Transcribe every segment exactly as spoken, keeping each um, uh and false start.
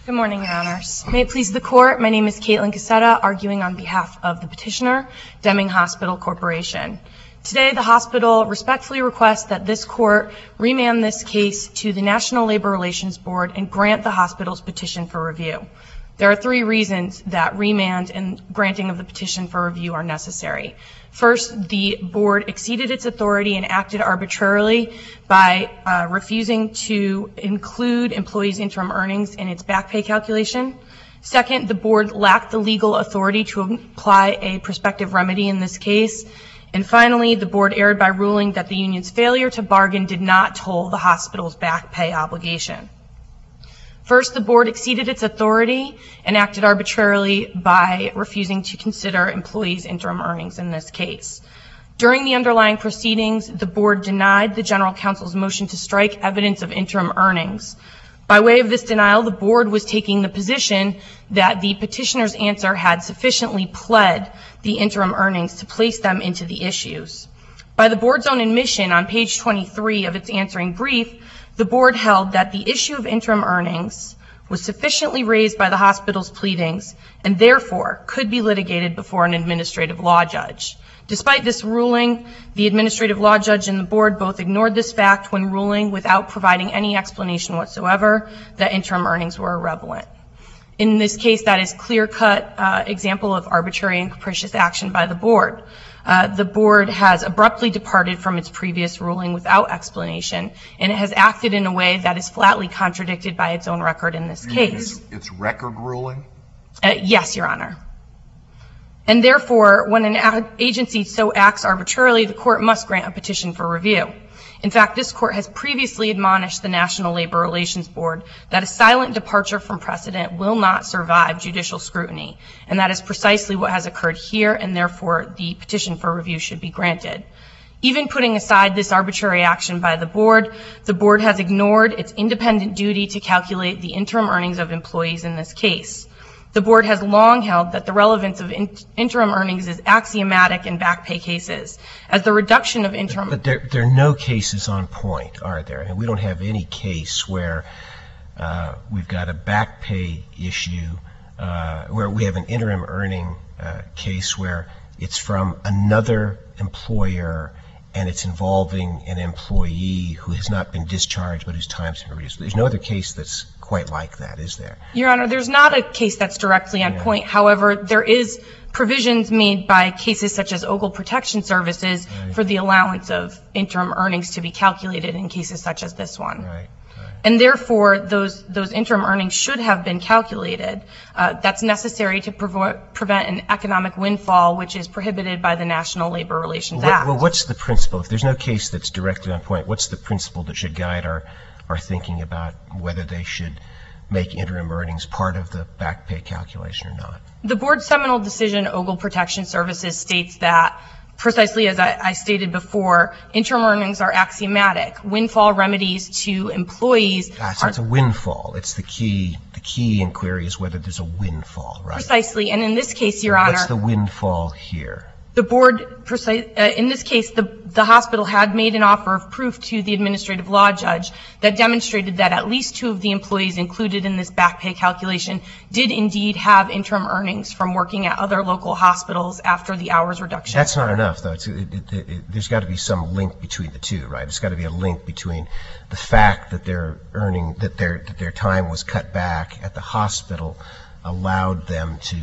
Good morning, Your Honors. May it please the Court, my name is Caitlin Cassetta, arguing on behalf of the petitioner, Deming Hospital Corporation. Today, the hospital respectfully requests that this Court remand this case to the National Labor Relations Board and grant the hospital's petition for review. There are three reasons that remand and granting of the petition for review are necessary. First, the board exceeded its authority and acted arbitrarily by uh, refusing to include employees' interim earnings in its back pay calculation. Second, the board lacked the legal authority to apply a prospective remedy in this case. And finally, the board erred by ruling that the union's failure to bargain did not toll the hospital's back pay obligation. First, the board exceeded its authority and acted arbitrarily by refusing to consider employees' interim earnings in this case. During the underlying proceedings, the board denied the general counsel's motion to strike evidence of interim earnings. By way of this denial, the board was taking the position that the petitioner's answer had sufficiently pled the interim earnings to place them into the issues. By the board's own admission on page twenty-three of its answering brief, the board held that the issue of interim earnings was sufficiently raised by the hospital's pleadings and therefore could be litigated before an administrative law judge. Despite this ruling, the administrative law judge and the board both ignored this fact when ruling without providing any explanation whatsoever that interim earnings were irrelevant. In this case, that is clear-cut uh, example of arbitrary and capricious action by the board. Uh, the board has abruptly departed from its previous ruling without explanation, and it has acted in a way that is flatly contradicted by its own record in this case. It's, it's record ruling? Uh, yes, Your Honor. And therefore, when an agency so acts arbitrarily, the court must grant a petition for review. In fact, this court has previously admonished the National Labor Relations Board that a silent departure from precedent will not survive judicial scrutiny, and that is precisely what has occurred here, and therefore the petition for review should be granted. Even putting aside this arbitrary action by the board, the board has ignored its independent duty to calculate the interim earnings of employees in this case. The board has long held that the relevance of in interim earnings is axiomatic in back pay cases, as the reduction of interim... But there, there are no cases on point, are there? And we don't have any case where uh, we've got a back pay issue, uh, where we have an interim earning uh, case where it's from another employer and it's involving an employee who has not been discharged but whose time's been reduced. There's no other case that's quite like that, is there? Your Honor, there's not a case that's directly on yeah. point. However, there is provisions made by cases such as Ogle Protection Services right. for the allowance of interim earnings to be calculated in cases such as this one. Right. And therefore, those those interim earnings should have been calculated. Uh, that's necessary to prevo- prevent an economic windfall, which is prohibited by the National Labor Relations well, Act. Well, what's the principle? If there's no case that's directly on point, what's the principle that should guide our, our thinking about whether they should make interim earnings part of the back pay calculation or not? The board's seminal decision, Ogle Protection Services, states that precisely as I, I stated before, interim earnings are axiomatic. Windfall remedies to employees ah, so are... it's a windfall. It's the key. The key inquiry is whether there's a windfall, right? Precisely. And in this case, Your so Honor... What's the windfall here? The board, precise, uh, in this case, the, the hospital had made an offer of proof to the administrative law judge that demonstrated that at least two of the employees included in this back pay calculation did indeed have interim earnings from working at other local hospitals after the hours reduction. That's not enough, though. It's, it, it, it, it, there's got to be some link between the two, right? There's got to be a link between the fact that they're earning, that their, that their time was cut back at the hospital allowed them to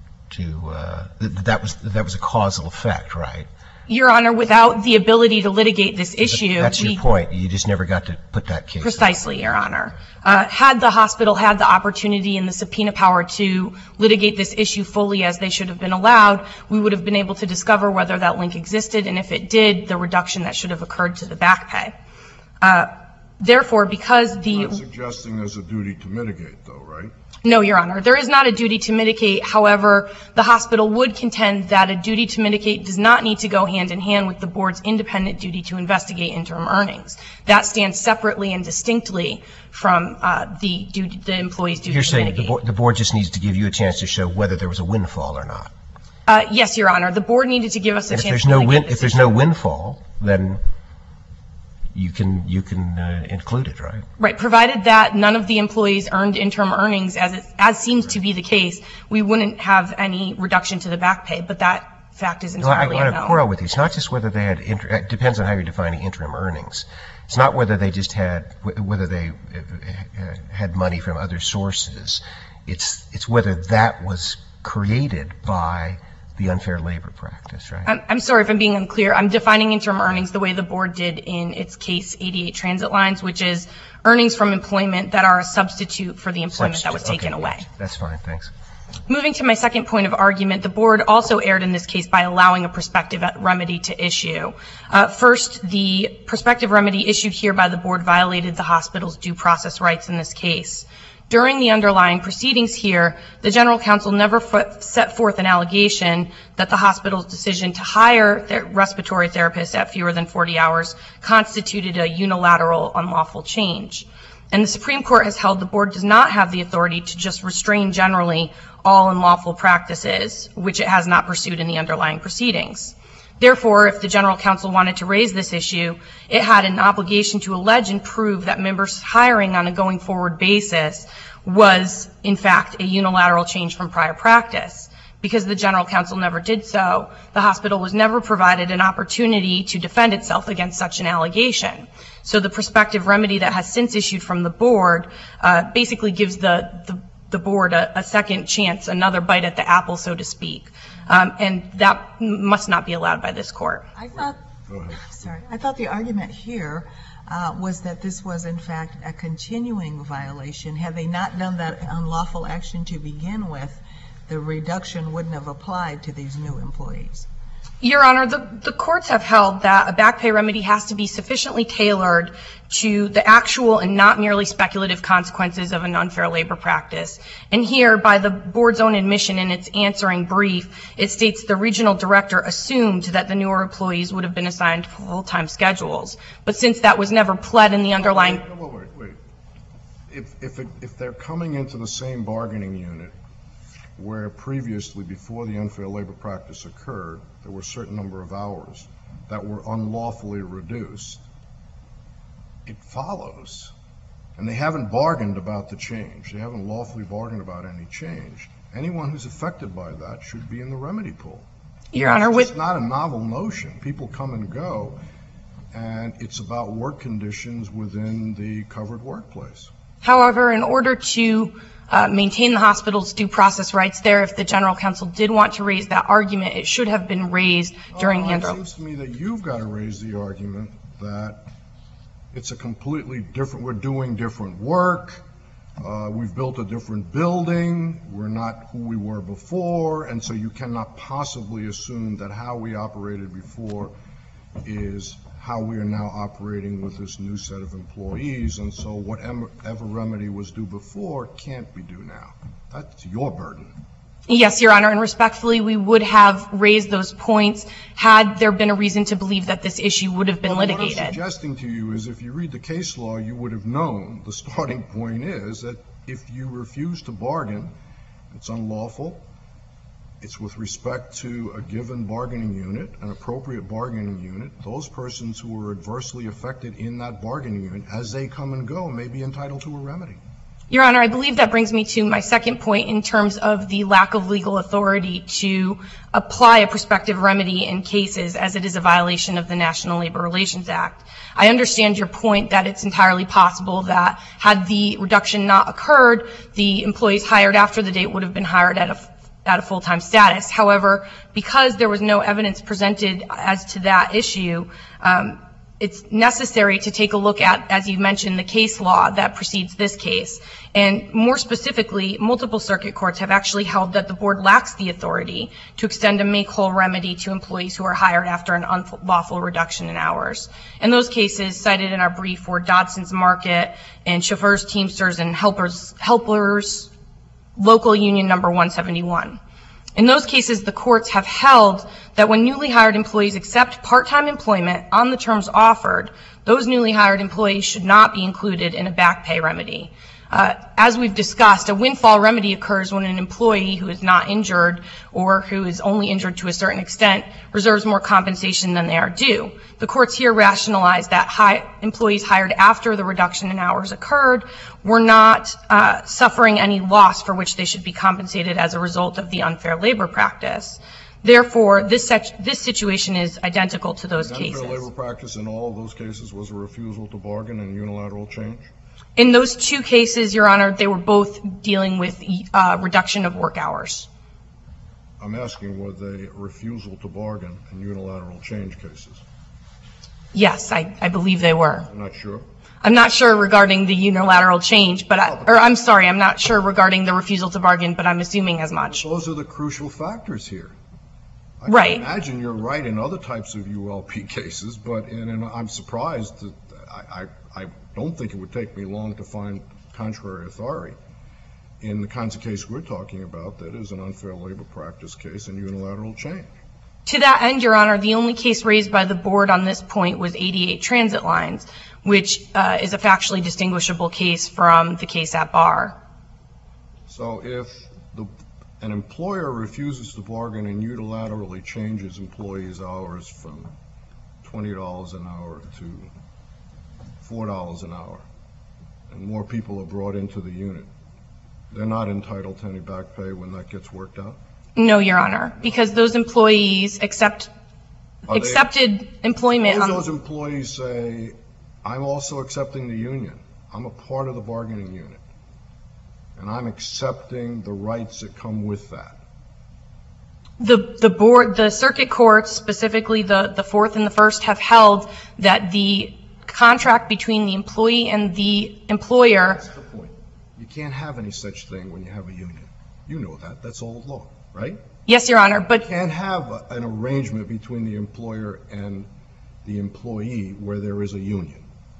to uh, that was that was a causal effect, right? Your Honor, without the ability to litigate this issue, that's your we, point. You just never got to put that case. Precisely, Your Honor. Uh, had the hospital had the opportunity and the subpoena power to litigate this issue fully as they should have been allowed, we would have been able to discover whether that link existed, and if it did, the reduction that should have occurred to the back pay. Uh, therefore, because the You're not suggesting there's a duty to mitigate, though, right? No, Your Honor. There is not a duty to mitigate. However, the hospital would contend that a duty to mitigate does not need to go hand in hand with the board's independent duty to investigate interim earnings. That stands separately and distinctly from uh, the, duty, the employee's duty You're to saying mitigate. the, bo the board just needs to give you a chance to show whether there was a windfall or not? Uh, yes, Your Honor. The board needed to give us a and chance if there's to no mitigate win this If there's issue. no windfall, then you can you can uh, include it, right? Right. Provided that none of the employees earned interim earnings, as it, as seems to be the case, we wouldn't have any reduction to the back pay. But that fact is entirely no, I, I unknown. quarrel with you. It's not just whether they had. Inter, it depends on how you're defining interim earnings. It's not whether they just had whether they had money from other sources. It's it's whether that was created by the unfair labor practice, right? I'm, I'm sorry if I'm being unclear. I'm defining interim earnings the way the board did in its case eighty-eight Transit Lines, which is earnings from employment that are a substitute for the employment that was taken okay, away. That's fine, thanks. Moving to my second point of argument, the board also erred in this case by allowing a prospective remedy to issue. Uh, first, the prospective remedy issued here by the board violated the hospital's due process rights in this case. During the underlying proceedings here, the general counsel never f- set forth an allegation that the hospital's decision to hire their respiratory therapists at fewer than forty hours constituted a unilateral unlawful change. And the Supreme Court has held the board does not have the authority to just restrain generally all unlawful practices, which it has not pursued in the underlying proceedings. Therefore, if the general counsel wanted to raise this issue, it had an obligation to allege and prove that members' hiring on a going forward basis was, in fact, a unilateral change from prior practice. Because the general counsel never did so, the hospital was never provided an opportunity to defend itself against such an allegation. So the prospective remedy that has since issued from the board uh, basically gives the, the, the board a, a second chance, another bite at the apple, so to speak. Um, and that must not be allowed by this court. I thought, sorry, I thought the argument here uh, was that this was in fact a continuing violation. Had they not done that unlawful action to begin with, the reduction wouldn't have applied to these new employees. Your Honor, the, the courts have held that a back pay remedy has to be sufficiently tailored to the actual and not merely speculative consequences of an unfair labor practice. And here, by the board's own admission in its answering brief, it states the regional director assumed that the newer employees would have been assigned full-time schedules. But since that was never pled in the underlying... Wait, wait, wait, wait. If, if, it, if they're coming into the same bargaining unit where previously, before the unfair labor practice occurred, there were a certain number of hours that were unlawfully reduced, it follows. And they haven't bargained about the change. They haven't lawfully bargained about any change. Anyone who's affected by that should be in the remedy pool. Your Honor, with... It's not a novel notion. People come and go, and it's about work conditions within the covered workplace. However, in order to Uh, maintain the hospital's due process rights there, if the general counsel did want to raise that argument, it should have been raised during oh, the under... It seems to me that you've got to raise the argument that it's a completely different, we're doing different work, uh, we've built a different building, we're not who we were before, and so you cannot possibly assume that how we operated before is how we are now operating with this new set of employees, and so whatever remedy was due before can't be due now. That's your burden. Yes, Your Honor, and respectfully, we would have raised those points had there been a reason to believe that this issue would have been well, litigated. What I'm suggesting to you is if you read the case law, you would have known the starting point is that if you refuse to bargain, it's unlawful. It's with respect to a given bargaining unit, an appropriate bargaining unit. Those persons who are adversely affected in that bargaining unit, as they come and go, may be entitled to a remedy. Your Honor, I believe that brings me to my second point in terms of the lack of legal authority to apply a prospective remedy in cases as it is a violation of the National Labor Relations Act. I understand your point that it's entirely possible that had the reduction not occurred, the employees hired after the date would have been hired at a at a full-time status. However, because there was no evidence presented as to that issue, um, it's necessary to take a look at, as you mentioned, the case law that precedes this case. And more specifically, multiple circuit courts have actually held that the board lacks the authority to extend a make-whole remedy to employees who are hired after an unlawful reduction in hours. And those cases cited in our brief were Dodson's Market and Chauffeurs, Teamsters, and Helpers, Helpers Local Union Number one seventy-one. In those cases, the courts have held that when newly hired employees accept part-time employment on the terms offered, those newly hired employees should not be included in a back pay remedy. Uh, as we've discussed, a windfall remedy occurs when an employee who is not injured or who is only injured to a certain extent reserves more compensation than they are due. The courts here rationalized that high, employees hired after the reduction in hours occurred were not uh, suffering any loss for which they should be compensated as a result of the unfair labor practice. Therefore, this, this situation is identical to those the cases. Unfair labor practice in all of those cases was a refusal to bargain and unilateral change? In those two cases, Your Honor, they were both dealing with uh, reduction of work hours. I'm asking, were they refusal to bargain and unilateral change cases? Yes, I, I believe they were. I'm not sure. I'm not sure regarding the unilateral change, but I, or I'm sorry, I'm not sure regarding the refusal to bargain, but I'm assuming as much. Those are the crucial factors here. I Right. can imagine you're right in other types of U L P cases, but in, and I'm surprised that I, I, I don't think it would take me long to find contrary authority. In the kinds of case we're talking about, that is an unfair labor practice case and unilateral change. To that end, Your Honor, the only case raised by the board on this point was eighty-eight Transit Lines, which uh, is a factually distinguishable case from the case at bar. So if the, an employer refuses to bargain and unilaterally changes employees' hours from twenty dollars an hour to four dollars an hour, and more people are brought into the unit, they're not entitled to any back pay when that gets worked out? No, Your Honor, because those employees accept, Are they- accepted employment Suppose on... those employees say, I'm also accepting the union. I'm a part of the bargaining unit. And I'm accepting the rights that come with that. The, the board, the circuit courts, specifically the, the fourth and the first, have held that the contract between the employee and the employer... That's the point. You can't have any such thing when you have a union. You know that. That's old law, right? Yes, Your Honor, but... You can't have a, an arrangement between the employer and the employee where there is a union.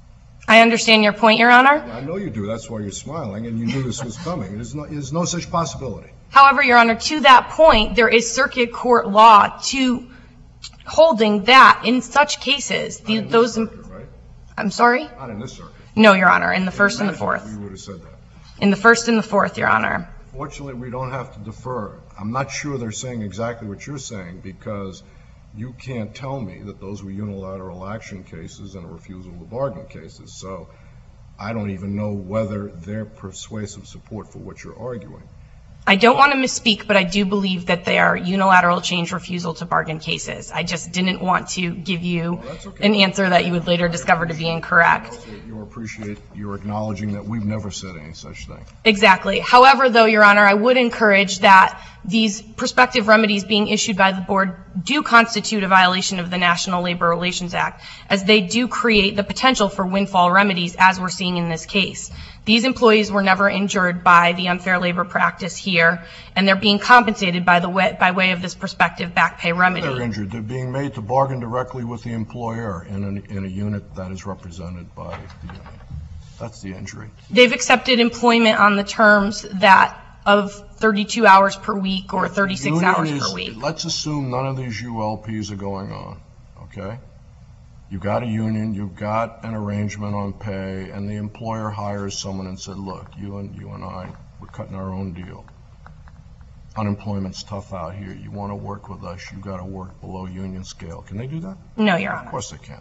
I understand your point, Your Honor. I know you do. That's why you're smiling, and you knew this was coming. There's no, there's no such possibility. However, Your Honor, to that point, there is circuit court law to holding that in such cases, the, Not in this those... circuit, right? I'm sorry? Not in this circuit. No, Your Honor, in the first and the Imagine if fourth. We would have said that. In the first and the fourth, Your Honor. Fortunately, we don't have to defer. I'm not sure they're saying exactly what you're saying, because you can't tell me that those were unilateral action cases and refusal to bargain cases. So I don't even know whether they're persuasive support for what you're arguing. I don't want to misspeak, but I do believe that they are unilateral change refusal to bargain cases. I just didn't want to give you Well, that's okay. an answer that you would later discover to be incorrect. Also, you appreciate you're acknowledging that we've never said any such thing. Exactly. However, though, Your Honor, I would encourage that these prospective remedies being issued by the board do constitute a violation of the National Labor Relations Act, as they do create the potential for windfall remedies, as we're seeing in this case. These employees were never injured by the unfair labor practice here, and they're being compensated by the way, by way of this prospective back pay remedy. They're injured. They're being made to bargain directly with the employer in, an, in a unit that is represented by the union. That's the injury. They've accepted employment on the terms that of thirty-two hours per week or thirty-six Union hours is- per week. Let's assume none of these U L Ps are going on, okay? You've got a union, you've got an arrangement on pay, and the employer hires someone and said, look, you and you and I, we're cutting our own deal. Unemployment's tough out here. You want to work with us, you've got to work below union scale. Can they do that? No, Your Of Honor. course they can.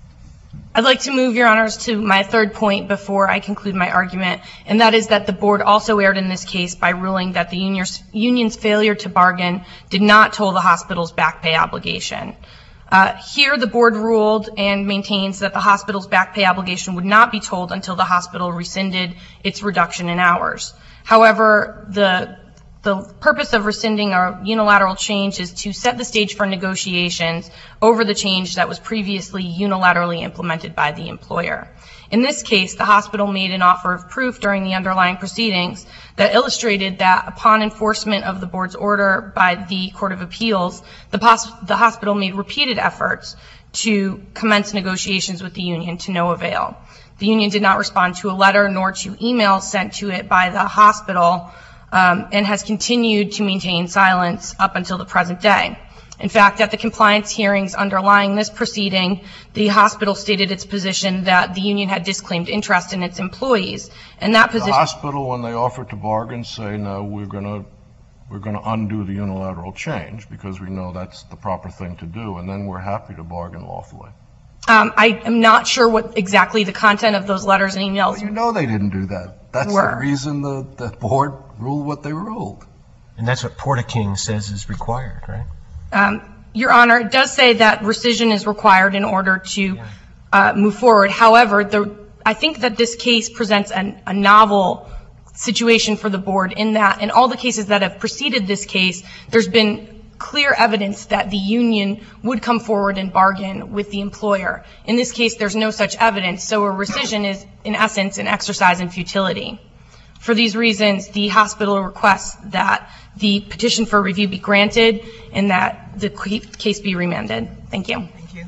I'd like to move, Your Honors, to my third point before I conclude my argument, and that is that the board also erred in this case by ruling that the union's, union's failure to bargain did not toll the hospital's back pay obligation. Uh, here, the board ruled and maintains that the hospital's back pay obligation would not be tolled until the hospital rescinded its reduction in hours. However, the The purpose of rescinding a unilateral change is to set the stage for negotiations over the change that was previously unilaterally implemented by the employer. In this case, the hospital made an offer of proof during the underlying proceedings that illustrated that upon enforcement of the board's order by the Court of Appeals, the, pos- the hospital made repeated efforts to commence negotiations with the union to no avail. The union did not respond to a letter nor to emails sent to it by the hospital, Um, and has continued to maintain silence up until the present day. In fact, at the compliance hearings underlying this proceeding, the hospital stated its position that the union had disclaimed interest in its employees. And that position... The hospital, when they offer to bargain, say, no, we're going to we're going to undo the unilateral change because we know that's the proper thing to do, and then we're happy to bargain lawfully. Um, I am not sure what exactly the content of those letters and emails Well, you know they didn't do that. That's were. the reason the, the board ruled what they ruled. And that's what Porter-King says is required, right? Um, Your Honor, it does say that rescission is required in order to uh, move forward. However, the, I think that this case presents an, a novel situation for the board in that in all the cases that have preceded this case, there's been clear evidence that the union would come forward and bargain with the employer. In this case, there's no such evidence, so a rescission is, in essence, an exercise in futility. For these reasons, the hospital requests that the petition for review be granted and that the case be remanded. Thank you. Thank you.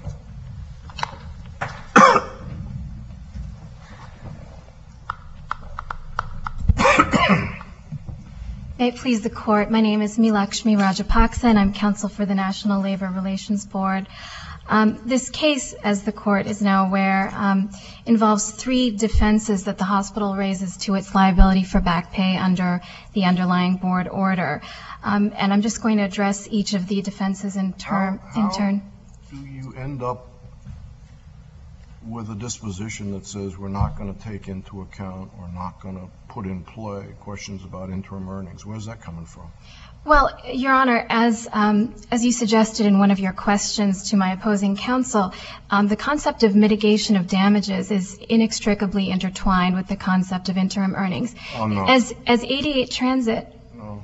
May it please the Court, my name is Meelakshmi Rajapaksa and I'm counsel for the National Labor Relations Board. Um, this case, as the Court is now aware, um, involves three defenses that the hospital raises to its liability for back pay under the underlying board order. Um, and I'm just going to address each of the defenses in, term, how, in turn. How do you end up with a disposition that says we're not going to take into account or not going to put in play questions about interim earnings? Where's that coming from? Well, Your Honor, as um, as you suggested in one of your questions to my opposing counsel, um, the concept of mitigation of damages is inextricably intertwined with the concept of interim earnings. Oh, no. As as eighty-eight Transit. No.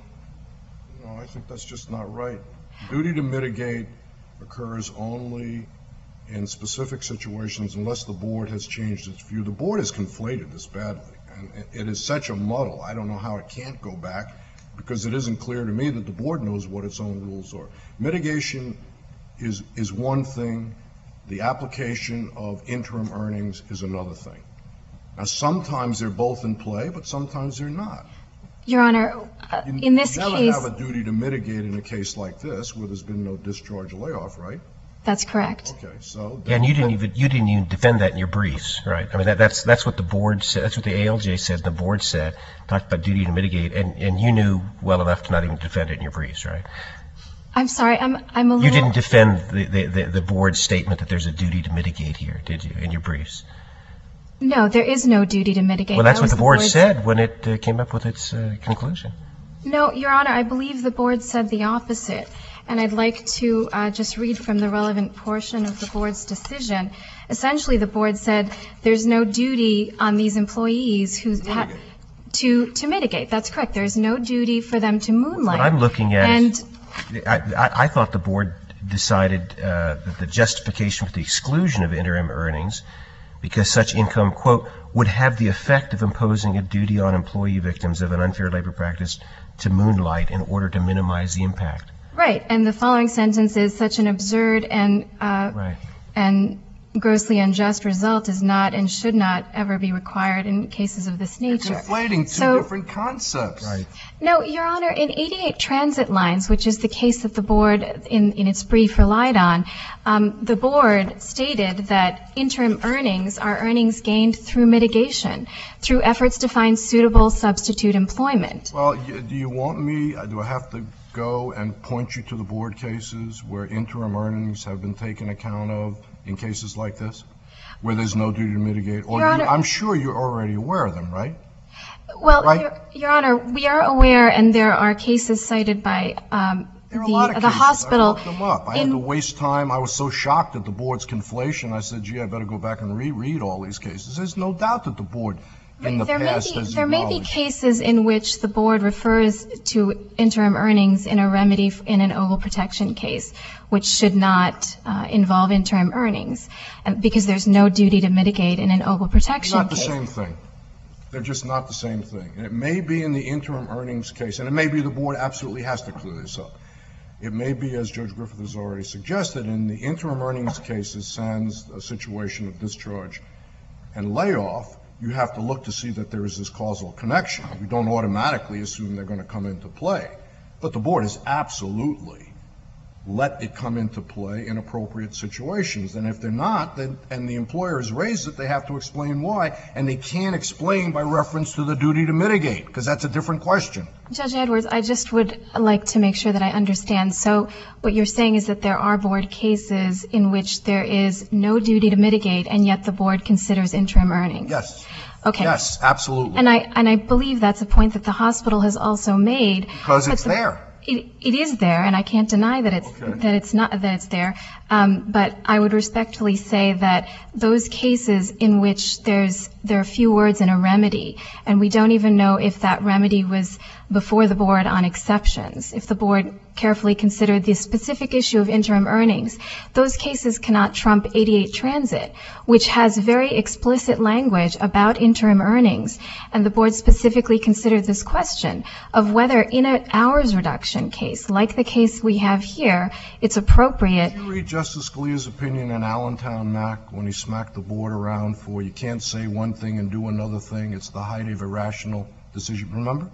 No, I think that's just not right. Duty to mitigate occurs only in specific situations unless the board has changed its view. The board has conflated this badly, and it is such a muddle. I don't know how it can't go back, because it isn't clear to me that the board knows what its own rules are. Mitigation is is one thing. The application of interim earnings is another thing. Now, sometimes they're both in play, but sometimes they're not. Your Honor, uh, You in this never case, have a duty to mitigate in a case like this where there's been no discharge or layoff, right? that's correct. Okay, so Yeah, and you didn't even you didn't even defend that in your briefs, right? I mean, that, that's that's what the board said. That's what the A L J said. And the board said talked about duty to mitigate, and, and you knew well enough to not even defend it in your briefs, right? I'm sorry, I'm I'm a You little. didn't defend the, the, the, the board's statement that there's a duty to mitigate here, did you, in your briefs? No, there is no duty to mitigate. Well, that's That what was the board board's- said when it uh, came up with its uh, conclusion. No, Your Honor, I believe the board said the opposite. And I'd like to uh, just read from the relevant portion of the board's decision. Essentially, the board said there's no duty on these employees who ha- to to mitigate. That's correct. There's no duty for them to moonlight. What I'm looking at, and is, I, I, I thought the board decided uh, that the justification for the exclusion of interim earnings, because such income, quote, would have the effect of imposing a duty on employee victims of an unfair labor practice to moonlight in order to minimize the impact. right. And the following sentence is such an absurd and uh, Right. and grossly unjust result is not and should not ever be required in cases of this nature. conflating two So- different concepts. Right. No, Your Honor, in eighty-eight Transit Lines, which is the case that the board in, in its brief relied on, um, the board stated that interim earnings are earnings gained through mitigation, through efforts to find suitable substitute employment. Well, y- do you want me, uh, do I have to go and point you to the board cases where interim earnings have been taken account of in cases like this, where there's no duty to mitigate? Or Your you- Honor- I'm sure you're already aware of them, right? Well, Right. Your, Your Honor, we are aware, and there are cases cited by um, There are a lot the, of the cases. hospital. I looked them up. I had in- to waste time. I was so shocked at the board's conflation. I said, gee, I better go back and reread all these cases. There's no doubt that the board in the there past may be, has there may be acknowledged. cases in which the board refers to interim earnings in a remedy f- in an O G L protection case, which should not uh, involve interim earnings, uh, because there's no duty to mitigate in an O G L protection Not the case. same thing. They're just not the same thing. And it may be in the interim earnings case, and it may be the board absolutely has to clear this up. It may be, as Judge Griffith has already suggested, in the interim earnings cases, sans a situation of discharge and layoff, you have to look to see that there is this causal connection. You don't automatically assume they're going to come into play. But the board has absolutely let it come into play in appropriate situations. And if they're not, then, and the employer has raised it, they have to explain why. And they can't explain by reference to the duty to mitigate, because that's a different question. Judge Edwards, I just would like to make sure that I understand. So what you're saying is that there are board cases in which there is no duty to mitigate, and yet the board considers interim earnings? Yes. Okay. Yes, absolutely. And I, and I believe that's a point that the hospital has also made. Because it's the, there. It, it is there, and I can't deny that it's Okay. that it's not that it's there. Um, but I would respectfully say that those cases in which there's there are few words in a remedy, and we don't even know if that remedy was before the board on exceptions, if the board carefully considered the specific issue of interim earnings, those cases cannot trump eighty-eight Transit, which has very explicit language about interim earnings, and the board specifically considered this question of whether in an hours reduction case, like the case we have here, it's appropriate. Did you read Justice Scalia's opinion in Allentown, Mac, when he smacked the board around for you can't say one thing and do another thing? It's the height of irrational decision. Remember?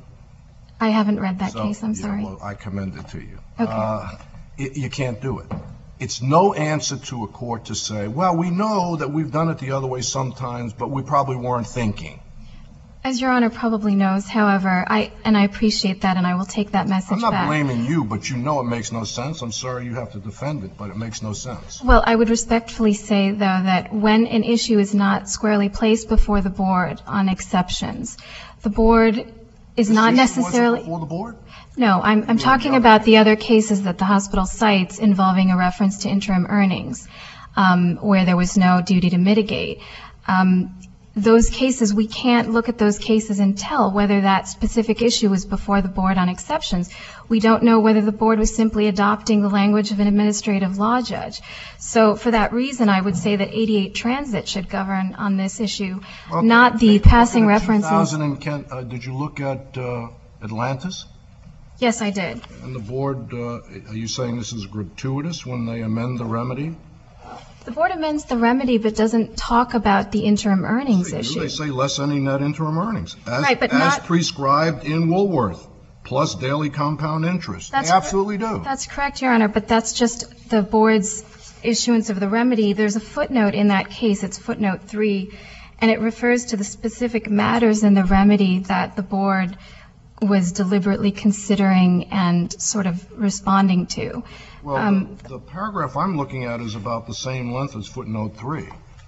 I haven't read that So, case, I'm yeah, sorry. well, I commend it to you. Okay. Uh, it, you can't do it. It's no answer to a court to say, well, we know that we've done it the other way sometimes, but we probably weren't thinking. As Your Honor probably knows, however, I and I appreciate that, and I will take that message I'm not back. blaming you, but you know it makes no sense. I'm sorry you have to defend it, but it makes no sense. Well, I would respectfully say, though, that when an issue is not squarely placed before the board on exceptions, the board is This not issue wasn't necessarily... before the board? No, I'm, I'm talking about the other cases that the hospital cites involving a reference to interim earnings, um, where there was no duty to mitigate. Um, those cases, we can't look at those cases and tell whether that specific issue was before the board on exceptions. We don't know whether the board was simply adopting the language of an administrative law judge. So for that reason, I would say that eighty-eight Transit should govern on this issue, Well, not the take a look passing at references. two thousand and Kent, uh, did you look at uh, Atlantis? Yes, I did. And the board, uh, are you saying this is gratuitous when they amend the remedy? The board amends the remedy but doesn't talk about the interim earnings They do. issue. They say less any net interim earnings, as, Right, but as not- prescribed in Woolworth, plus daily compound interest. That's They cor- absolutely do. That's correct, Your Honor, but that's just the board's issuance of the remedy. There's a footnote in that case, it's footnote three, and it refers to the specific matters in the remedy that the board was deliberately considering and sort of responding to. Well, Um, the, the paragraph I'm looking at is about the same length as footnote three.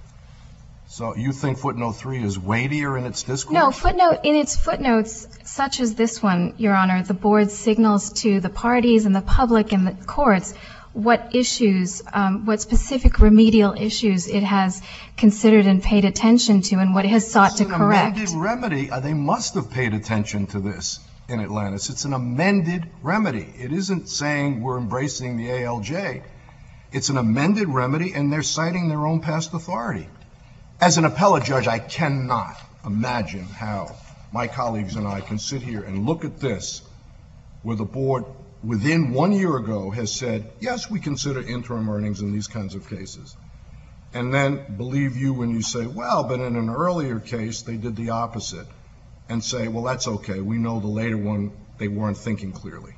So you think footnote three is weightier in its discourse? No, footnote, in its footnotes, such as this one, Your Honor, the board signals to the parties and the public and the courts what issues, um, what specific remedial issues it has considered and paid attention to and what it has sought to It's an correct. amended remedy. Uh, They must have paid attention to this in Atlantis. It's an amended remedy. It isn't saying we're embracing the A L J. It's an amended remedy, and they're citing their own past authority. As an appellate judge, I cannot imagine how my colleagues and I can sit here and look at this where the board within one year ago has said, yes, we consider interim earnings in these kinds of cases. And then believe you when you say, well, but in an earlier case, they did the opposite. And say, well, that's okay. We know the later one, they weren't thinking clearly.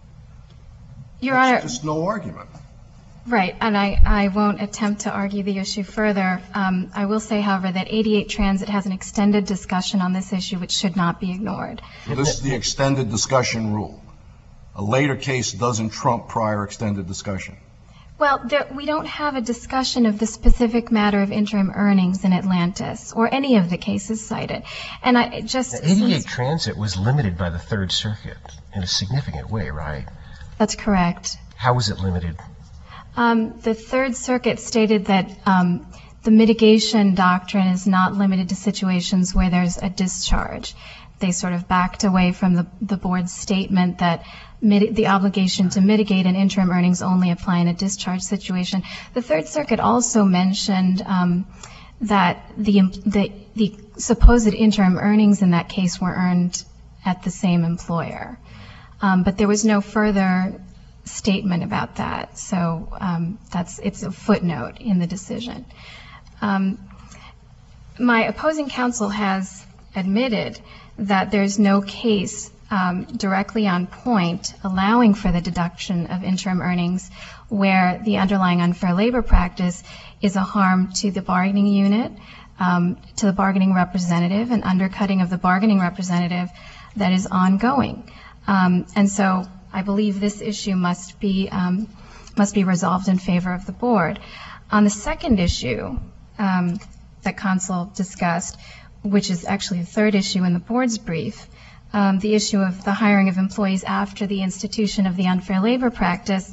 Your That's Honor, just no argument. right, and I, I won't attempt to argue the issue further. Um, I will say, however, that eighty-eight Transit has an extended discussion on this issue which should not be ignored. So this is the extended discussion rule. A later case doesn't trump prior extended discussion. Well, there, we don't have a discussion of the specific matter of interim earnings in Atlantis or any of the cases cited. And I it just... eighty-eight Transit was limited by the Third Circuit in a significant way, right? That's correct. How was it limited? Um, the Third Circuit stated that um, the mitigation doctrine is not limited to situations where there's a discharge. They sort of backed away from the, the board's statement that mit- the obligation to mitigate an interim earnings only apply in a discharge situation. The Third Circuit also mentioned um, that the, the, the supposed interim earnings in that case were earned at the same employer. Um, but there was no further statement about that. So um, that's it's a footnote in the decision. Um, my opposing counsel has admitted that there's no case um, directly on point, allowing for the deduction of interim earnings where the underlying unfair labor practice is a harm to the bargaining unit, um, to the bargaining representative, and undercutting of the bargaining representative that is ongoing. Um, and so I believe this issue must be um, must be resolved in favor of the board. On the second issue um, that counsel discussed, which is actually the third issue in the board's brief, um, the issue of the hiring of employees after the institution of the unfair labor practice,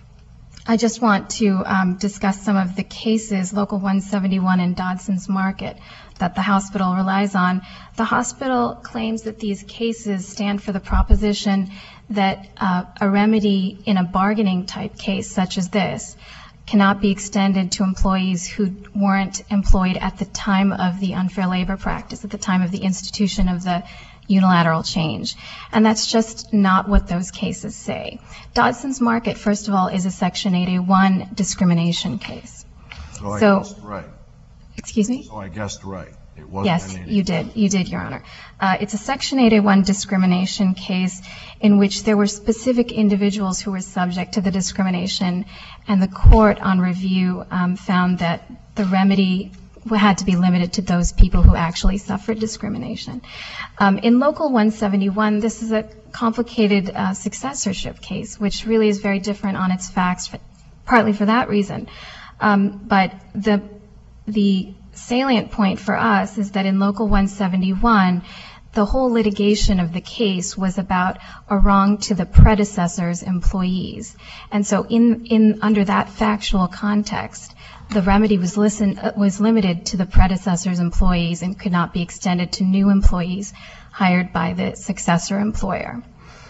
I just want to um, discuss some of the cases, Local one seventy-one and Dodson's Market, that the hospital relies on. The hospital claims that these cases stand for the proposition that uh, a remedy in a bargaining type case such as this cannot be extended to employees who weren't employed at the time of the unfair labor practice, at the time of the institution of the unilateral change. And that's just not what those cases say. Dodson's Market, first of all, is a Section eight A one discrimination case. So I So- guessed right. Excuse me? So I guessed right. It wasn't Yes, an you idiot. did. You did, Your Honor. Uh, It's a Section eight A one discrimination case in which there were specific individuals who were subject to the discrimination, and the court on review um, found that the remedy had to be limited to those people who actually suffered discrimination. Um, In Local one seventy-one, this is a complicated uh, successorship case, which really is very different on its facts, partly for that reason. Um, But the the salient point for us is that in Local one seventy-one, the whole litigation of the case was about a wrong to the predecessor's employees. And so in, in under that factual context, the remedy was, listen, uh, was limited to the predecessor's employees and could not be extended to new employees hired by the successor employer.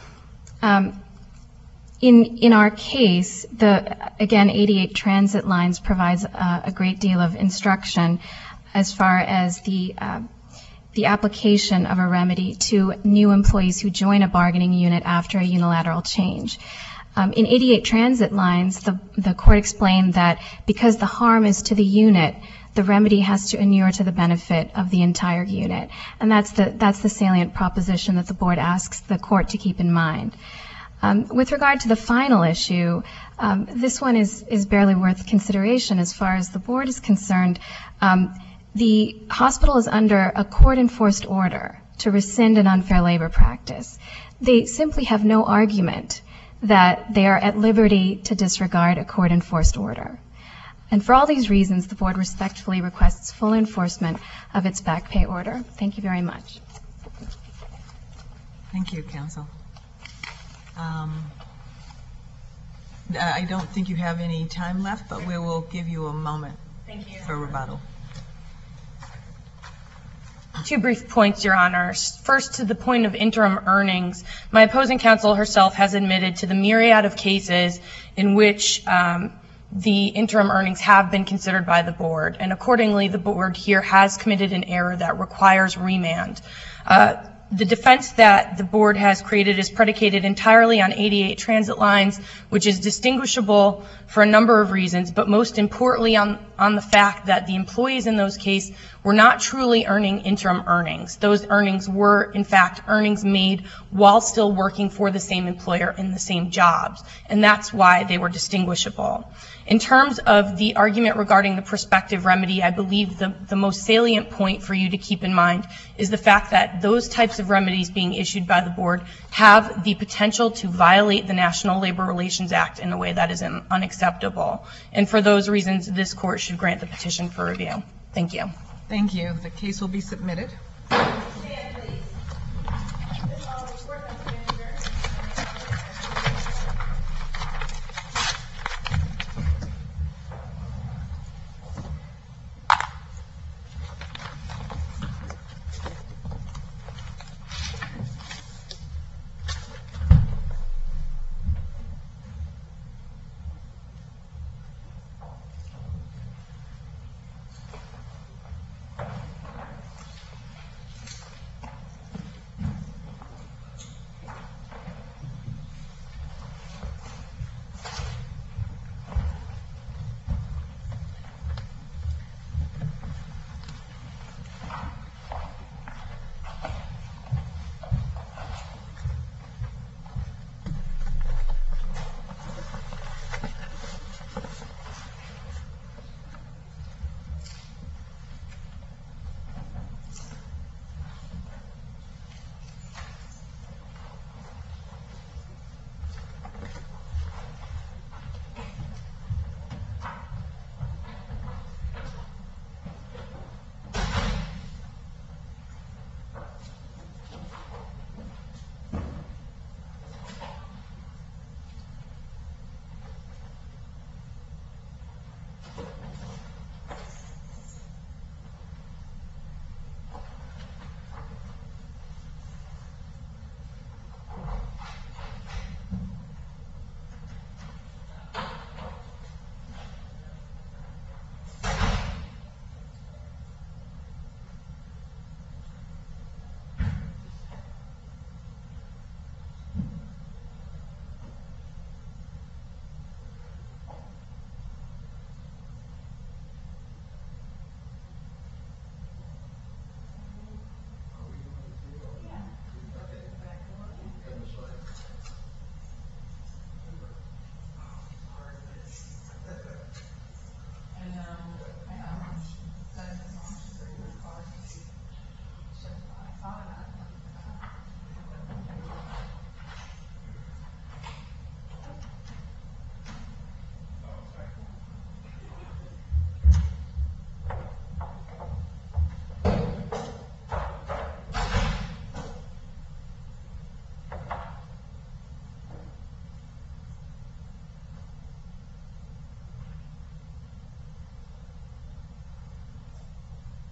Um, In, in our case, the, again, eighty-eight Transit Lines provides uh, a great deal of instruction as far as the, uh, the application of a remedy to new employees who join a bargaining unit after a unilateral change. Um, in eighty-eight Transit Lines, the, the court explained that because the harm is to the unit, the remedy has to inure to the benefit of the entire unit. And that's the, that's the salient proposition that the board asks the court to keep in mind. Um, with regard to the final issue, um, this one is, is barely worth consideration as far as the board is concerned. Um, the hospital is under a court-enforced order to rescind an unfair labor practice. They simply have no argument that they are at liberty to disregard a court-enforced order. And for all these reasons, the board respectfully requests full enforcement of its back pay order. Thank you very much. Thank you, counsel. Um, I don't think you have any time left, but we will give you a moment for rebuttal. Two brief points, Your Honors. First, to the point of interim earnings, my opposing counsel herself has admitted to the myriad of cases in which um, the interim earnings have been considered by the board, and accordingly, the board here has committed an error that requires remand. Uh, The defense that the board has created is predicated entirely on eighty-eight Transit Lines, which is distinguishable for a number of reasons, but most importantly on, on the fact that the employees in those cases were not truly earning interim earnings. Those earnings were, in fact, earnings made while still working for the same employer in the same jobs, and that's why they were distinguishable. In terms of the argument regarding the prospective remedy, I believe the, the most salient point for you to keep in mind is the fact that those types of remedies being issued by the board have the potential to violate the National Labor Relations Act in a way that is unacceptable. And for those reasons, this court should grant the petition for review. Thank you. Thank you. The case will be submitted.